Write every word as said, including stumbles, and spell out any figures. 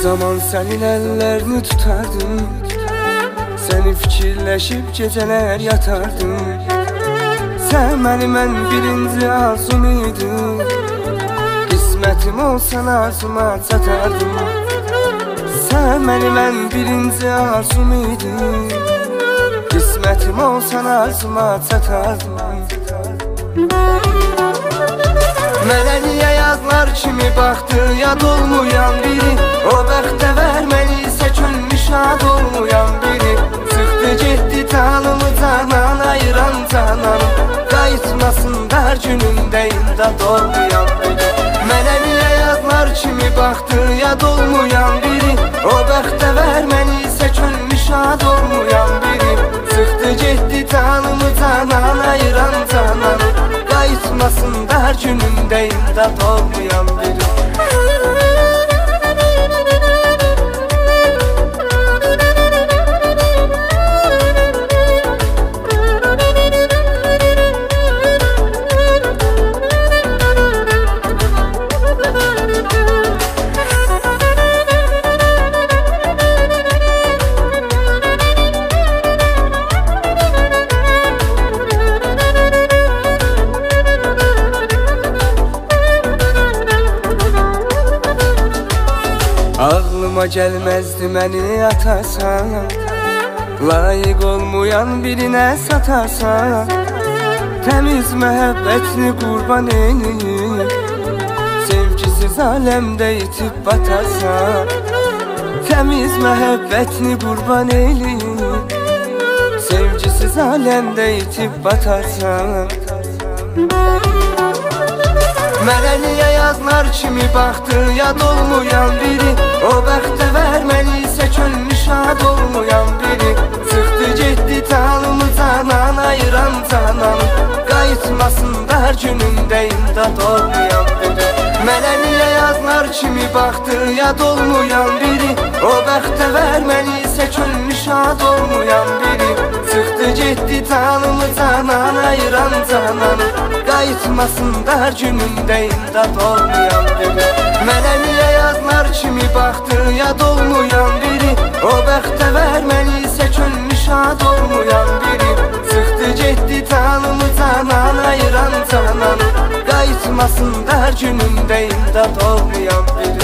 zaman senin ellerini tutardım, seni fikirleşip geceler yatardım. Sevmeni ben birinci arzumuydu, kısmetim olsan arzuma satardım. Sevmeni ben birinci arzumuydu, kısmetim olsan arzuma satardım. Mənə niyə yazlar kimi baxdı yad olmayan biri, o bəxtə verməli isə könlü şad olmayan biri. Çıxdı getdi tanımı canan ayıran canan, qayıtmasın dar günündə imdad olmayan biri. Mənə niyə yazlar kimi baxdı yad olmayan biri, o bəxtə verməli isə könlü şad olmayan biri. Çıxdı getdi tanımı canan ayıran canan, qayıtmasın dar günündə imdad olmayan biri. Ağlıma gəlməzdi məni atarsan, layiq olmayan birinə satarsan. Təmiz məhəbbətini qurban eləyib, sevgisiz aləmdə itib batarsan. Təmiz məhəbbətini qurban eləyib, sevgisiz aləmdə itib batarsan. Mənə niyə yazlar kimi baxdı yad olmayan biri, o bəxtə verməli isə könlü şad olmayan biri. Çıxdı getdi tanımı canan ayıran canan, qayıtmasın dar günündə imdad olmayan biri. Mənə niyə yazlar kimi baxdı yad olmayan biri, o bəxtə verməli isə könlü şad olmayan biri. Çıxdı getdi tanımı canan ayıran canan, qayıtmasın dar günündə imdad olmayan biri. Mənə niyə yazlar kimi baxdı yad olmayan biri, o bəxtə verməli isə könlü şad olmayan biri. Çıxdı getdi tanımı canan ayıran canan, qayıtmasın dar günündə imdad olmayan biri.